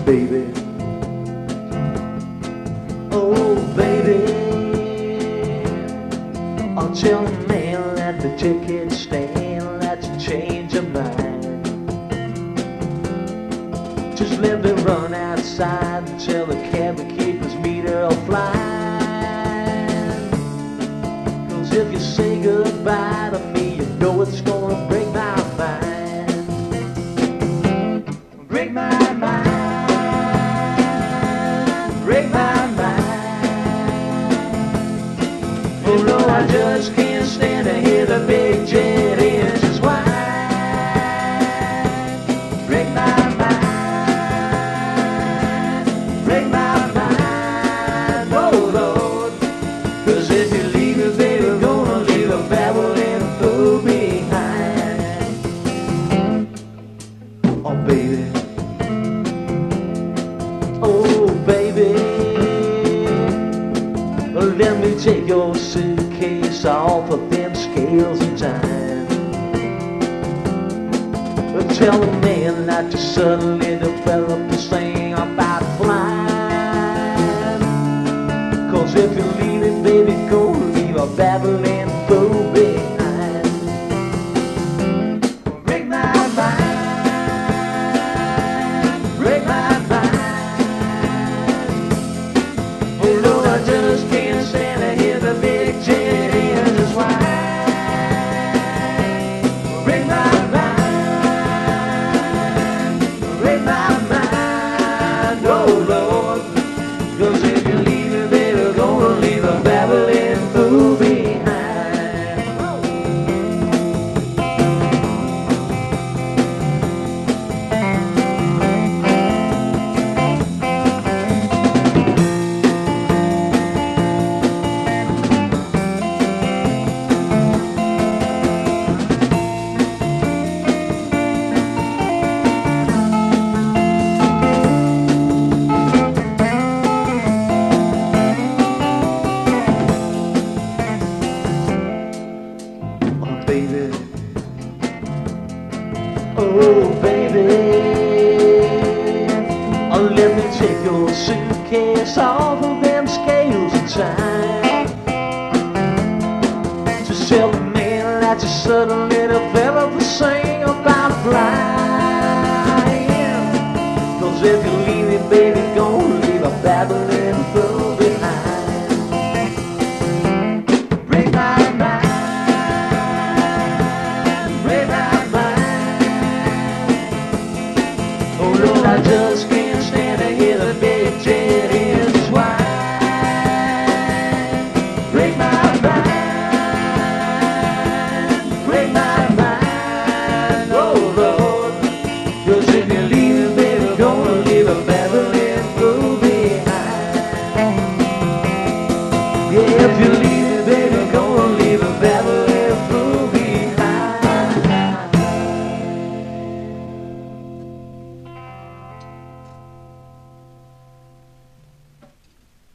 baby. Oh, baby. I'll tell the man at the ticket stand that you change your mind. Just let me run outside and tell the cabin keepers meter offline. 'Cause if you say goodbye to me, you know it's gonna break my mind. Break my mind. Break my mind. Oh no, I just can't stand to hear the big jet engines whine. Break my mind. Break my mind. Oh Lord. 'Cause if you leave me, baby, you're gonna leave a babbling fool behind. Oh baby. Oh baby. Let me take your suitcase off of them scales of time. Tell the man not to suddenly develop this thing about flying. 'Cause if you leave it, baby, go leave a babbling fool behind. Break my mind. Break my mind. Oh Lord, I just can't stand to hear the big jet engines whine. Break my mind. Break my mind. Oh Lord. 'Cause if you leave me, baby, you're gonna leave a babbling fool behind. Baby. Oh baby. Oh, let me take your suitcase off of them scales of time. Just tell the man that you suddenly developed a thing about flying.